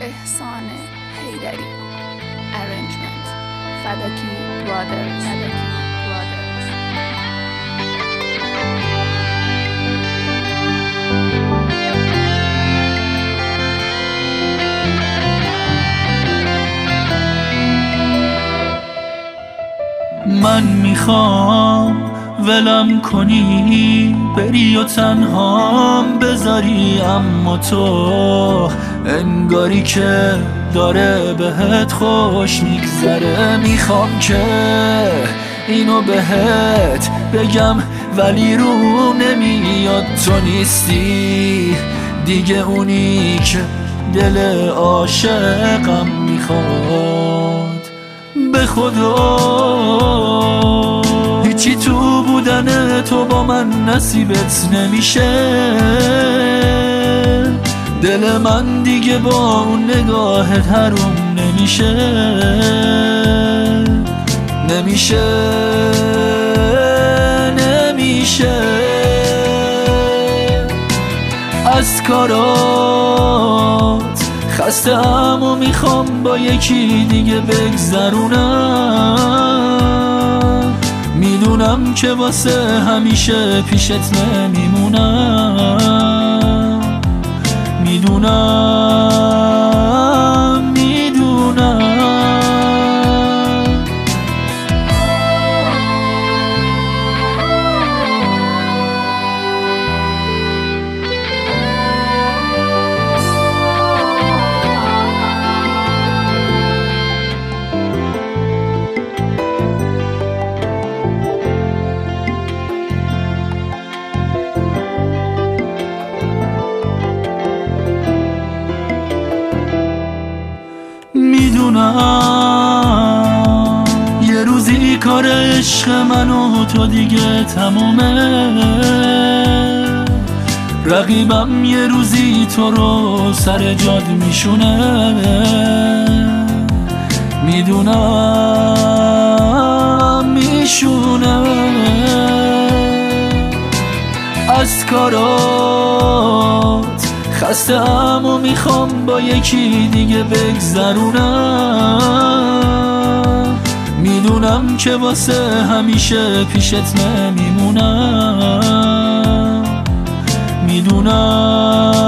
احسان حیدری Arrangement فداکی برادرز من میخوام ولم کنی بری و تنهام بذاری، اما تو انگاری که داره بهت خوش میگذره. میخوام که اینو بهت بگم ولی رو نمیاد، تو نیستی دیگه اونی که دل عاشقم میخواد. به خدا هیچی تو بودن تو با من نصیبت نمیشه، دل من دیگه با اون نگاهت حروم نمیشه. از کارات خسته‌ام و میخوام با یکی دیگه بگذرونم. میدونم که واسه همیشه پیشت نمیمونم. میدونم یه روزی کار عشق من و تو دیگه تمومه. رقیبم یه روزی تو رو سر جاد میشونه. میدونم میشونه. از کارات خسته‌ام و میخوام با یکی دیگه بگذرونم. میدونم که واسه همیشه پیشت نمیمونم. میدونم